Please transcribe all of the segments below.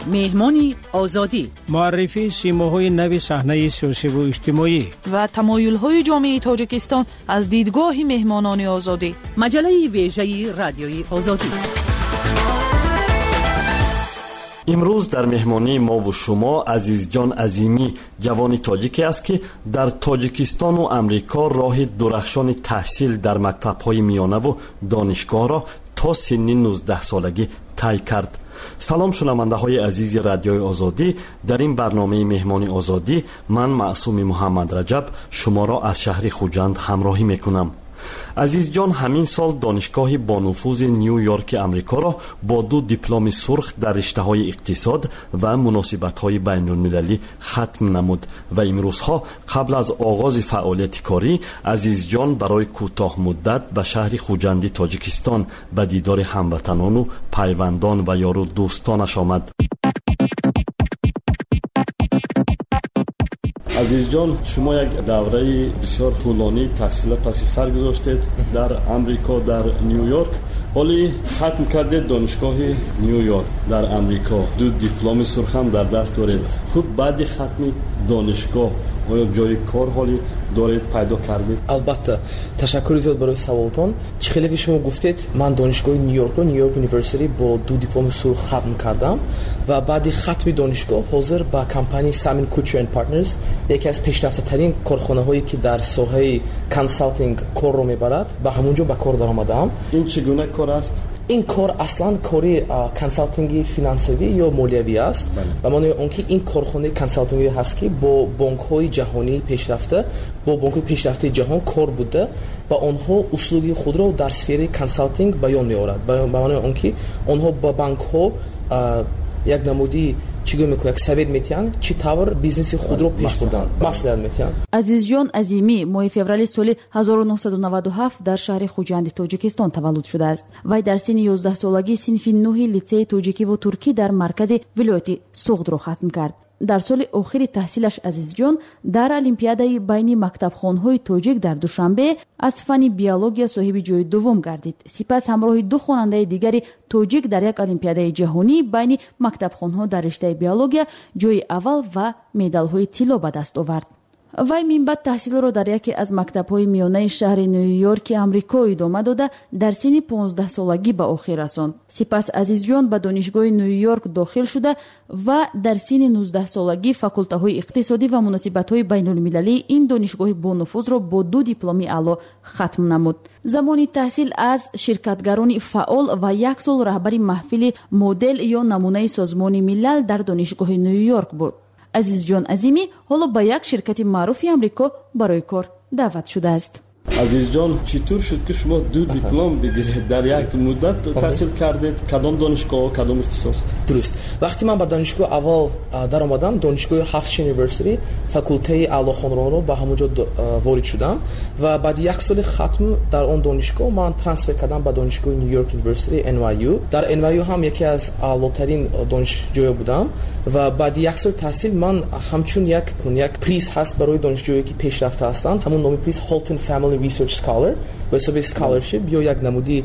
مهمانی آزادی، معرفی سیماهای نو صحنه سیاسی و اجتماعی و تمایل‌های جامعه تاجیکستان از دیدگاه مهمانان آزادی. مجله ویژه رادیوی آزادی. امروز در مهمانی ما و شما عزیز جان عظیمی جوانی تاجیکی است که در تاجیکستان و امریکا راه درخشان تحصیل در مکتب‌های میانه و دانشگاه را تا سن 19 سالگی طی کرد. سلام شنونده های عزیز رادیوی آزادی، در این برنامه مهمانی آزادی من معصوم محمد رجب شما را از شهر خوجند همراهی میکنم. عزیز جان همین سال دانشگاه با نفوذ نیویورک امریکا را با 2 دیپلم سرخ در رشته‌های اقتصاد و مناسبت‌های بین‌المللی ختم نمود و امروزها قبل از آغاز فعالیت کاری عزیز جان برای کوتاه مدت به شهر خوجندی تاجیکستان به دیدار هموطنان و پیوندان و یار و دوستانش آمد. عزیز جان، شما یک دوره بسیار طولانی تحصیل پس سر گذاشتید در امریکا، در نیویورک. ولی ختم کردید دانشگاه نیویورک در امریکا، 2 دیپلم سرخ هم در دست دارید. خب بعد ختم دانشگاه آیا جای کار حالی دارید پیدا کردید؟ البته. تشکر زیاد برای سوالتون. خیلی که شما گفتید من دانشگاه نیویورک رو نیویورک یونیورسیتی با 2 دیپلم سرخ ختم کردم و بعد ختم دانشگاه حاضر با کمپانی سامین کوچر اند پارتنرز، یکی از پیشرفته ترین کارخانه هایی که در ساحه کنسالتینگ کار رو میبرد، به همونجا به کار درآمدم. این چگونه کار است؟ این کار اصلا کاری کنسالتینگ فینانسوی یا مالیوی است. و معنی اون که این کارخانه کنسالتینگی هست که با بانک‌های جهانی پیشرفته، با بانک‌های پیشرفته جهان کار بوده و آنها اصول خود را در سفره کنسالتینگ بیان می‌آورد. به معنی اون که آنها با بانک‌ها یک نمودی چیگه میکنه، یک سوید میتین چی طور بیزنس خود رو پیش بردن مثلا میتین. عزیز جان عظیمی ماه فوریه سال 1997 در شهر خوجند تاجیکستان تولد شده است. وی در سن 11 سالگی صنف 9 لیسه تاجیکی و ترکی در مرکز ولایت سوغد را ختم کرد. در سال آخر تحصیلش عزیز جان در المپیادای بین مکتبخانه‌های تاجیک در دوشنبه از فن بیولوژی صاحب جای دوم گردید. سپس همراه 2 خواننده دیگری تاجیک در یک المپیادای جهانی بین مکتبخانه‌ها در رشته بیولوژی جای اول و مدال‌های طلا به دست آورد. وی من بعد تحصیل را در یکی از مکتب‌های میانه شهر نیویورک آمریکا ادامه داده در سن 15 سالگی به آخر رساند. سپس عزیز جان به دانشگاه نیویورک داخل شده و در سن 19 سالگی فاکولته‌های اقتصادی و مناسبت‌های بین‌المللی این دانشگاه با نفوذ را با 2 دیپلم اعلی ختم نمود. زمان تحصیل از شرکتگران فعال و 1 سال رهبری محفل مدل یا نمونه سازمان ملل در دانشگاه نیویورک بود. عزیز جان عظیمی حالا با یک شرکت معروف آمریکا برای کار دعوت شده است. عزیز جان چطور شد که شما 2 دیپلم بگیرید در یک مدت تحصیل کردید؟ کدام دانشگاه و کدام اختصاص؟ درست. وقتی من به دانشگاه اول در آمدم، دانشگاه هافشین یونیورسیتی فاکولته اعلی خانران رو به همونجا وارد شدم و بعد 1 سال ختم در اون دانشگاه من ترانسفر کردم به دانشگاه نیویورک یونیورسیتی NYU. در NYU هم یکی از اعلاترین دانشجوها بودم و بعد 1 سال تحصیل من همچون یک پریز هست برای دانشجویی که پیشرفته هستند، همون نام پریز هالتون فامیلی ریسرچ اسکالر به حساب اسکالرشیپ یا یک نمودی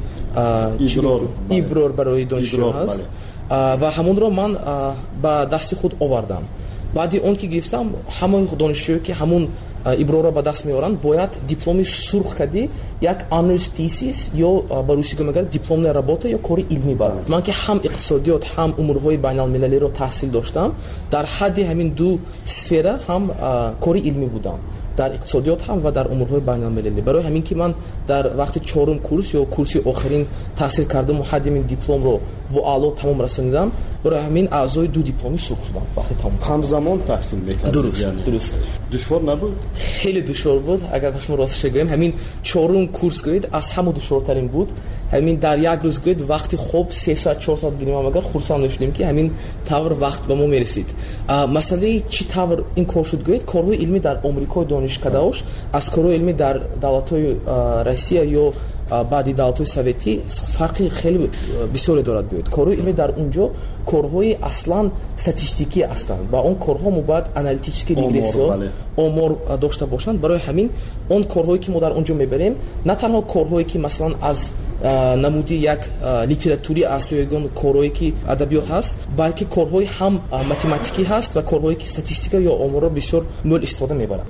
ایبرار برای دانشجو هست و همون رو من با دست خود آوردم. بعدی اون که گرفتم همون دانشجویی که همون ایبرار را به دست میارن باید دیپلم سرخ کردی یک آنرز تیسیس یا به روسی میگن دیپلم رابطه یا کار علمی برد. من که هم اقتصادیات هم امورهای بین المللی رو تحصیل داشتم، در حد همین 2 سفره هم کار علمی بودم، در اقتصادیات هم و در امورهای بین المللی. برای همین که من در وقت 4م کورس یا کورسی آخرین تحصیل کردم و حد این دیپلم رو و اعلی تمام رسوندم، برای همین اعضای 2 دیپلمی سرخ شدم وقتی تمام. همزمان تحصیل می‌کردید؟ درست. دشوار نبود؟ خیلی دشوار بود. اگر شما راستش بگم همین 4م کورس گوید از همه دشوارترین بود. همین در یک روز گوید وقتی خوب 3 ساعت 4 ساعت گیریم اگر خرسند نشدیم که همین طور وقت به ما میرسید. مسئله چی طور این کار شد گوید کارهای علمی در آمریکا دانشکده‌اش از کارهای علمی در دولت‌های روسیه یا баъди давлатҳои советӣ фарқи хеле бисёре дорад гӯед. Корҳои илмӣ дар онҷо корҳои аслан статистикӣ ҳастанд ва он корҳо мо бояд аналитически регрессиё омор дошта бошанд. Барои ҳамин он корҳое ки мо дар онҷо мебарем на танҳо корҳое ки масалан аз намуди як литературӣ аст ё ягон корҳое ки адабиёт ҳаст, балки корҳои ҳам математикӣ ҳаст ва корҳое ки статистика ё оморро бисёр мӯл истифода мебаранд.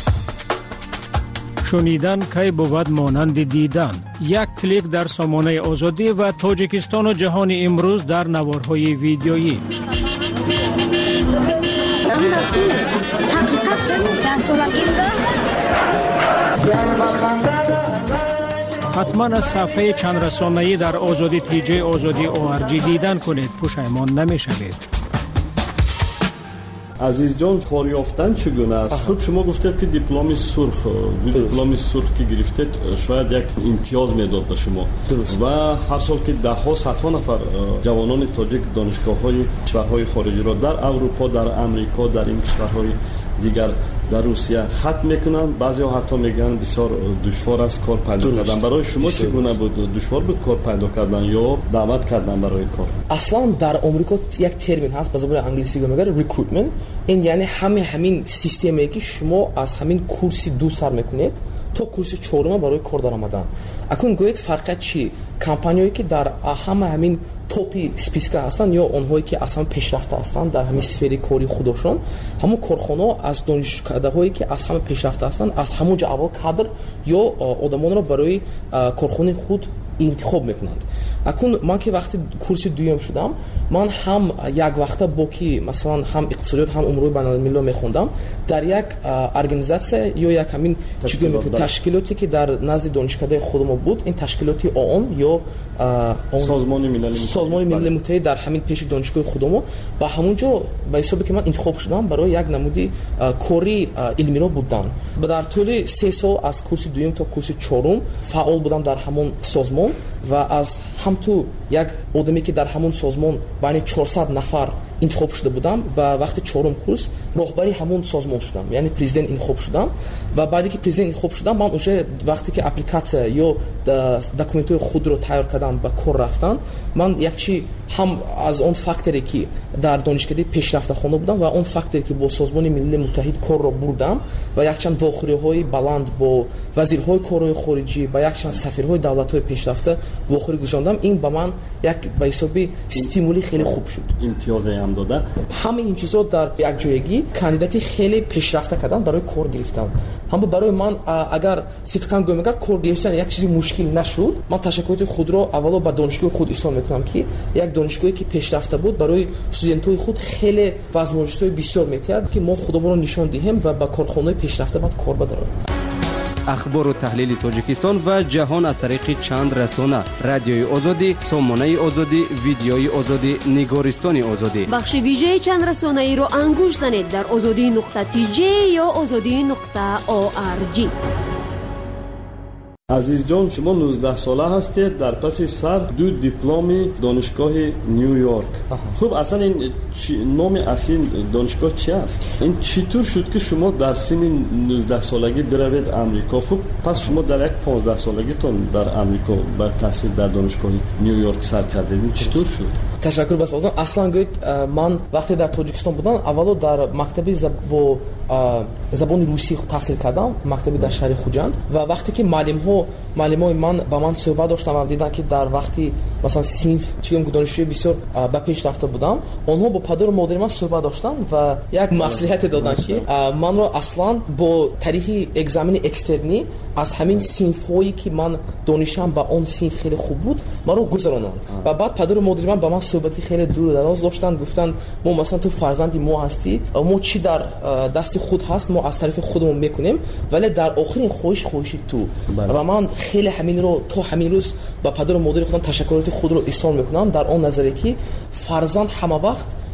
шунидан кай бувад монанди дидан. Як клик дар сомонаи озодӣ ва Тоҷикистону ҷаҳони имрӯз дар наворҳои видеоӣ. ҳатман аз сафҳаи чандрасонаӣ дар озодӣ тиҷаи озодӣ ORG дидан кунед, пушаймон намешавед. азизҷон, кор ёфтан чӣ гуна аст? Худ шумо гуфтед ки дипломи сурх ки гирифтед шояд як имтиёз медод ба шумо ва ҳар сол ки даҳҳо садҳо нафар ҷавонони тоҷик донишгоҳҳои кишварҳои хориҷиро дар Аврупо, дар Амрико, дар ин кишварҳои дигар, дар Русия хат мекунанд. Баъзеҳо ҳатто мегӯянд бисёр душвор аст кор пайдо кардан. Барои шумо чӣ гуна буд? Душвор буд кор пайдо кардан ё даъват кардан барои кор? Аслан дар Омрико як термин ҳаст ба забони англисӣ мегӯяд recruitment. Ин яъне ҳамин системае ки шумо аз ҳамин курси 2 сар мекунед то курси 4 барои кор даромадан. Акун гӯед фарқат чӣ? Компаниёе ки дар ҳамин топи списка ҳастанд ё онҳое ки аз ҳама пешрафта ҳастанд дар ҳамин сфери кори худошон, ҳамон корхонаҳо аз донишкадаҳое ки аз ҳама пешрафта ҳастанд аз ҳамонҷо аввал кадр ё одамонро барои корхонаи худ интихоб мекунанд. Акун ман ки вақти курси дуюм шудам, ман ҳам як вақта бо ки масалан ҳам иқтисодиёт, ҳам умурҳои байналмилалиро мехондам дар як организатсия ё як ҳамин ташкилоте ки дар назди донишкадаи худмо буд, ин ташкилоти ООН ё созмони милали муттаҳид дар ҳамин пеши донишгоҳи худмо ба ҳамонҷо ба ҳисобе ки ман интихоб шудам барои як намуди кори илмиро будан. Дар тӯли 3 сол аз курси дуюм то курси 4 фаъол будам дар ҳамон созмон ва аз ҳамту як одаме ки дар ҳамон созмон байни 400 нафар интихоб шуда будам ба вақти 4 курс роҳбари ҳамон созмон шудам, яъне президент интихоб шудам ва баъде ки президент интихоб шудам ман уже вақте ки апликатсия ё документҳои худро тайёр кардам ба кор рафтан, ман якчи ҳам аз он факторе ки дар донишкадаи пешрафтахона будам ва он факторе ки бо Созмони Миллии Муттаҳид корро бурдам ва якчанд вохӯриҳои баланд бо вазирҳои корҳои хориҷӣ ба якчанд сафирҳои давлатҳои пешрафта вохӯрӣ гузарондам, ин ба ман як ба ҳисоби стимули хеле хуб шуд. имтиёзе ҳам дода. ҳамаи ин чизҳо дар якҷоягӣ кандидати хеле пешрафта кардан барои кор гирифтан. ҳам барои ман агар сидқан гӯям, агар кор гирифтан як чизи мушкил нашуд, ман ташаккуроти худро аввало ба донишгоҳи худ изҳор мекунам ки як донишгоҳе ки пешрафта буд барои студентҳои худ хеле возможностҳои бисёр метиҳад ки мо худомонро нишон диҳем ва ба корхонаҳои пешрафта баъд кор бароем. ахбору таҳлили Тоҷикистон ва ҷаҳон аз тариқи чанд расона: радиои озодӣ, сомонаи озодӣ, видеои озодӣ, нигористони озодӣ. бахши вижаи чанд расонаиро ангуш занед дар озодӣ.tj ё озодӣ.org. азизҷон, шумо 19 сола ҳастед, дар паси сар 2 дипломи донишгоҳи Нью-Йорк. Хуб, аслан ин номи асли донишгоҳ чи аст? Ин чӣ тур шуд ки шумо дар синни 19 солагӣ биравед Амрико? Хуб, пас шумо дар як 15 солагитон дар Амрико ба таҳсил дар донишгоҳи Нью-Йорк сар кардед. Ин чӣ тур шуд? Ташаккур ба суолатон. Аслан гӯед, ман вақте дар Тоҷикистон будам, аввало дар мактаби забони русӣ таҳсил кардам, мактаби дар шаҳри Хуҷанд, ва вақте ки маълимои ман ба ман суҳбат доштанд ва диданд ки дар вақти масалан синф чигам ки донишҷӯи бисёр ба пеш рафта будам, онҳо бо падару модари ман суҳбат доштанд ва як маслиҳате доданд ки манро аслан бо тариқи экзамени экстернӣ аз ҳамин синфҳое ки ман донишам ба он синф хеле хуб буд маро гузаронанд. Ва баъд падару модари ман ба ман суҳбати хеле дур дароз доштанд, гуфтанд мо масалан ту фарзанди мо ҳастӣ, мо чӣ дар дасти худ ҳаст мо аз тарафи худмон мекунем, вале дар охирин хоҳиши ту. Ва ман хеле ҳаминро то ҳамин рӯз ба падару модари худам ташаккуроти худро изҳор мекунам дар он назаре ки фарзанд ҳама вақт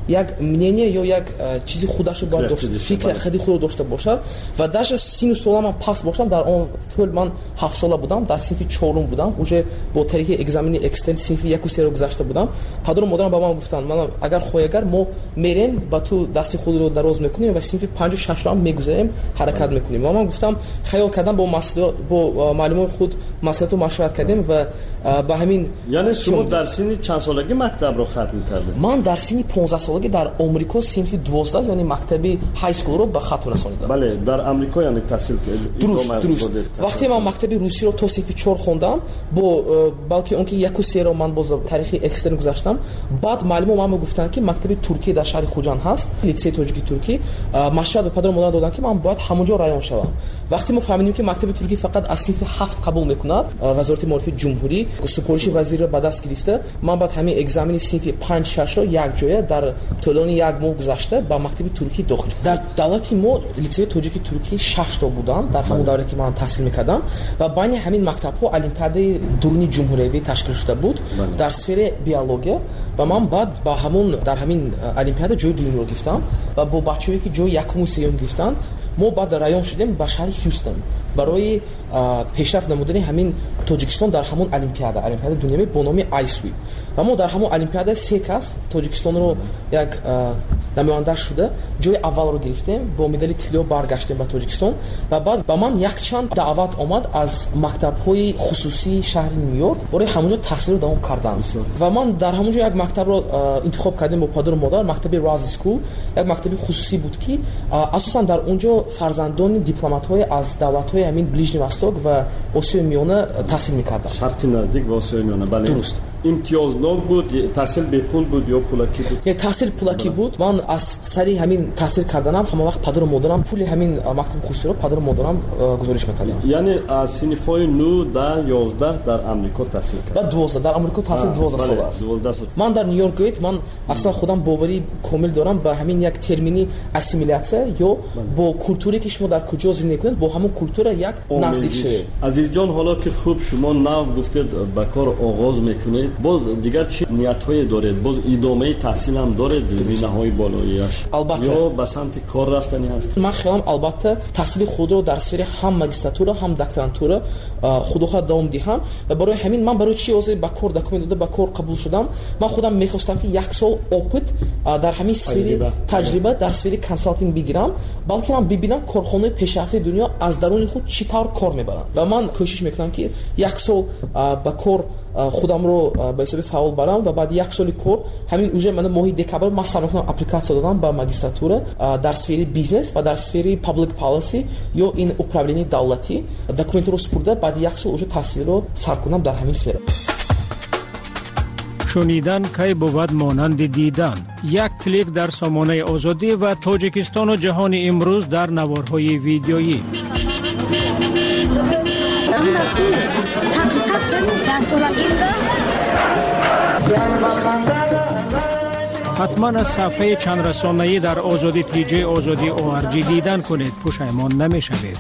як мнение ё як чизи худашо бояд дошт, фикри хади худро дошта бошад ва даже сину солама пас бошам. дар он тӯл ман 7 сола будам, дар синфи 4 будам, уже бо тариқи экзамени экстерн синфи 1-3 гузашта будам. падару модарам ба ман гуфтанд ман агар хоягар мо мерем ба ту дасти худро дароз мекунем ва синфи 5-6 ро мегузарем ҳаракат мекунем. ва ман гуфтам хаёл кардам бо маълумоти худ маслиҳату машварат кардем ва ба ҳамин. яъне шумо дар синни чанд солагӣ мактабро хатм кардед? ман дар синни 15 солагӣ дар омрико синфи 12 яъне мактаби ҳай скулро ба хатм расонидам. бале дар амрико яъне таҳсил дуруст. вақте ман мактаби русиро то синфи 4 хондам, бо балки он ки 1-3 ро ман боз тариқи экстерн гузаштам. баъд маълумо ман гуфтанд ки мактаби туркӣ дар шаҳри хуҷанд ҳаст, лицеи тоҷики туркӣ. машварат ба падару модар доданд ки ман бояд ҳамонҷо раён шавам. вақте мо фаҳмидем ки мактаби туркӣ фақат аз синфи 7 қабул мекунад, вазорати маорифи ҷумҳурӣ супориши вазирро ба даст гирифта, ман баъд ҳамин экзамени синфи 5-6 ро якҷоя дар тӯлони 1 моҳ гузашта ба мактаби туркӣ дохил. дар давлати мо лицеи тоҷики туркӣ 6 та буданд дар ҳамон давре ки ман таҳсил мекардам ва байни ҳамин мактабҳо олимпиадаи дуруни ҷумҳуриявӣ ташкил шуда буд дар сфераи биология ва ман баъд ба ҳамон дар ҳамин олимпиада ҷои дуюмро гирифтам ва бо бачаҳое ки ҷои 1-3 гирифтанд мо баъд раён шудем ба шаҳри Ҳюстон барои пешрафт намудани ҳамин Тоҷикистон дар ҳамон олимпиадаи дуниявӣ бо номи ISWIP. ва мо дар ҳамон олимпиада 3 кас Тоҷикистонро як намоянда шуда ҷои аввалро гирифтем, бо медали тилло баргаштем ба Тоҷикистон ва баъд ба ман якчанд даъват омад аз мактабҳои хусусии шаҳри Ню-Йорк барои ҳамонҷо таҳсилро давом кардан. ва ман дар ҳамонҷо як мактабро интихоб кардем бо падару модар, мактаби Razi School, як мактаби хусусӣ буд ки асосан дар онҷо фарзандони дипломатҳои аз давлатҳои ҳамин Ближний Восток ва Осиёи Миёна таҳсил мекарданд. шарқи наздик ва Осиёи Миёна. бале дуруст. имтиёзнок буд, таҳсил бепул буд ё пулакӣ буд? таҳсил пулакӣ буд. ман аз сари ҳамин таҳсил карданам ҳама вақт падару модарам пули ҳамин мактаби хусусиро падару модарам гузориш мекардам. яъне аз синфҳои 9, 10, 11 дар амрико таҳсил кард. ба 12 дар амрико таҳсил 12 сол аст. 12 сол. ман дар Нью-Йорк гӯед ман аслан худам боварӣ комил дорам ба ҳамин як термини ассимилятсия ё бо культуре ки шумо дар куҷо зиндагӣ мекунед бо ҳамон культура як наздик шавед. азизҷон, ҳоло ки хуб шумо нав гуфтед ба кор оғоз мекунед, боз дигар чӣ ниятҳое доред? боз идомаи таҳсилам доред зинаҳои болоияш? албатта. ё ба самти кор рафтани ҳаст? ман хиёлам албатта таҳсили худро дар сфераи ҳам магистратура ҳам докторантура худохоҳ давом диҳам ва барои ҳамин ман барои чӣ озӣ ба кор документ дода ба кор қабул шудам. ман худам мехостам ки 1 сол опит дар ҳамин сфери таҷриба дар сфери консалтинг бигирам, балки ман бибинам корхонаи пешрафти дунё аз даруни худ чӣ тавр кор мебаранд ва ман кӯшиш мекунам ки 1 сол ба кор худамро ба ҳисоби фаъол барам ва баъди 1 соли кор ҳамин уже мана моҳи декабр ман сар мекунам апликатсия додам ба магистратура дар сфери бизнес ва дар сфери public policy ё ин управлении давлатӣ документро супурда баъди 1 сол уже таҳсилро сар кунам дар ҳамин сфера. шунидан кай бувад монанди дидан. як клик дар сомонаи озодӣ ва Тоҷикистону ҷаҳони имрӯз дар наворҳои видеоӣ. ҳатман аз сафҳаи чандрасонаӣ дар озоди тиҷаи озоди ORG дидан кунед, пушаймон намешавед.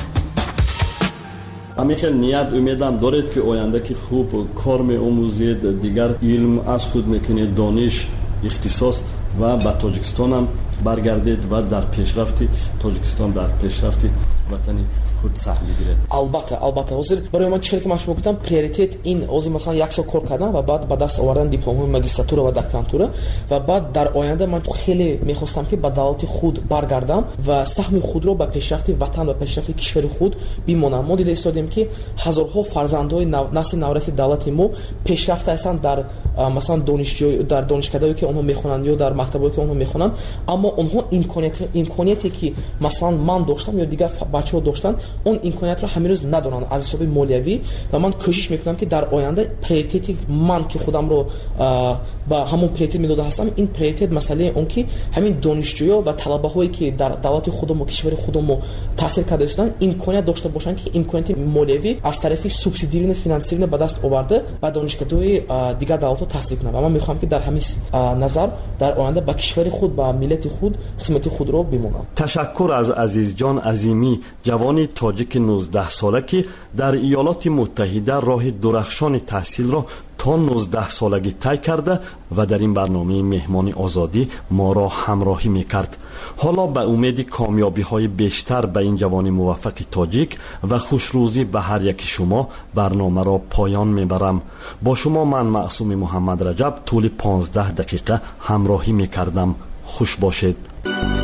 ҳамин хел ният умедам доред ки оянда ки хуб кор меомӯзед, дигар илм аз худ мекунед, дониш, ихтисос ва ба Тоҷикистонам баргардед ва дар пешрафти Тоҷикистон дар пешрафти ватани худ саҳм бигиред. албатта ҳозир барои ман чӣ ки ман шумо гуфтам приоритет ин ҳозир масалан 1 сол кор кардан ва баъд ба даст овардан дипломҳои магистратура ва докторантура ва баъд дар оянда ман хеле мехостам ки ба давлати худ баргардам ва саҳми худро ба пешрафти ватан ва пешрафти кишвари худ бимонам. мо дида истодем ки ҳазорҳо фарзандҳои насли навраси давлати мо пешрафта ҳастанд дар масалан дар донишкадаҳое ки онҳо мехонанд ё дар мактабҳое ки онҳо мехонанд, аммо онҳо имконияте ки масалан ман доштам ё дигар бачаҳо доштанд он имкониятро ҳамирӯз надонанд аз ҳисоби молиявӣ ва ман кӯшиш мекунам ки дар оянда приоритети ман ки худамро ба ҳамон приоритет медода ҳастам, ин приоритет масъалаи он ки ҳамин донишҷӯё ва талабаҳое ки дар давлати худмо кишвари худмо таҳсил карда истоданд имконият дошта бошанд ки имконияти молиявӣ аз тарафи субсидирование финансирование ба даст оварда ба донишгаҳои дигар давлатҳо таҳсил кунанд ва ман мехоҳам ки дар ҳамин назар дар оянда ба кишвари худ ба миллати худ хизмати худро бимонам. ташаккур аз азизҷон Азимӣ, ҷавони тоҷики 19 сола ки дар Иёлоти Муттаҳида роҳи дурахшони таҳсилро تا 19 سالگی طی کرده و در این برنامه مهمان آزادی ما را همراهی میکرد. حالا به امید کامیابی های بیشتر به این جوان موفق تاجیک و خوشروزی به هر یک شما برنامه را پایان میبرم. با شما من معصوم محمد رجب طول 15 دقیقه همراهی میکردم. خوش باشید.